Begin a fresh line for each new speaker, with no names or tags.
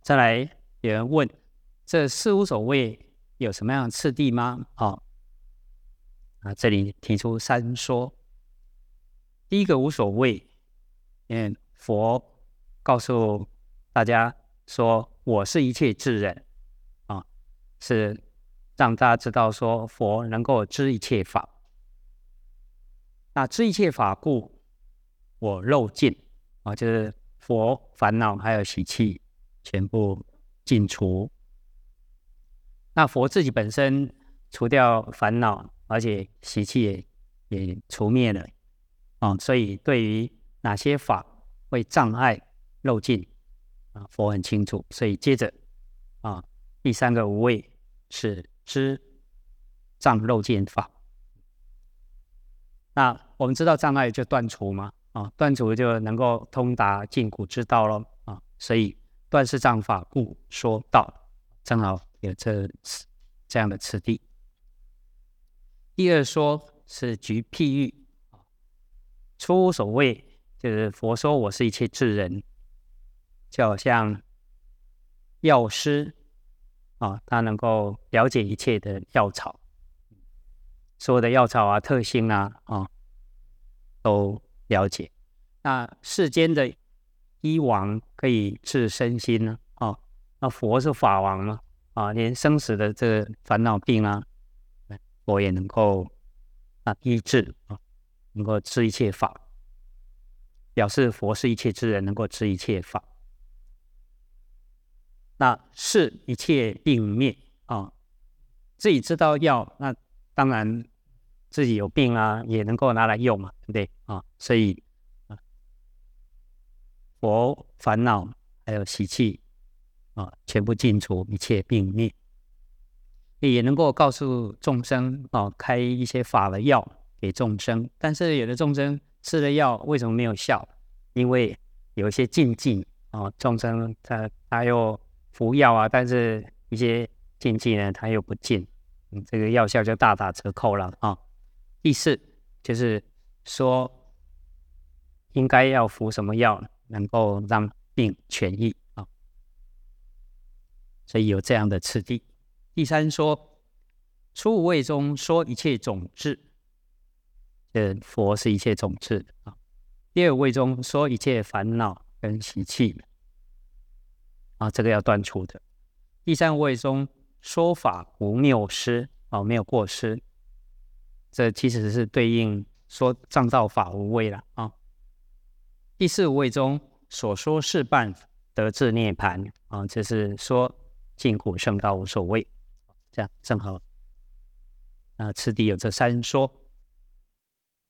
再来有人问，这四无所谓有什么样的次第吗？这里提出三说。第一个无所谓，佛告诉大家说我是一切智人是让大家知道说佛能够知一切法。那知一切法故，我漏尽就是佛烦恼还有习气全部尽除。那佛自己本身除掉烦恼，而且习气也除灭了所以对于哪些法会障碍漏尽佛很清楚。所以接着第三个无畏是知障漏尽法。那我们知道障碍就断除嘛断除就能够通达尽苦之道咯所以断是障法故说道，正好有这样的次第。第二说是举譬喻，出无所谓就是佛说我是一切智人，就好像药师他能够了解一切的药草，所有的药草特性都了解。那世间的医王可以治身心呢那佛是法王嘛连生死的这个烦恼病佛也能够医治能够治一切法，表示佛是一切之人，能够治一切法。那是一切病灭自己知道药，那当然自己有病也能够拿来用嘛，对不对所以佛烦恼还有习气全部尽除，一切病灭，也能够告诉众生开一些法的药给众生。但是有的众生吃了药为什么没有效？因为有一些禁忌众生他又服药但是一些禁忌呢他又不禁，这个药效就大打折扣了第四就是说应该要服什么药能够让病痊愈所以有这样的次第。第三说出无畏中说一切种智，佛是一切种智第二位中说一切烦恼跟习气这个要断除的。第三位中说法无谬失没有过失，这其实是对应说障道法无畏了第四位中所说事办得至涅槃这是说尽苦圣道无所谓，这样正好次第有这三说。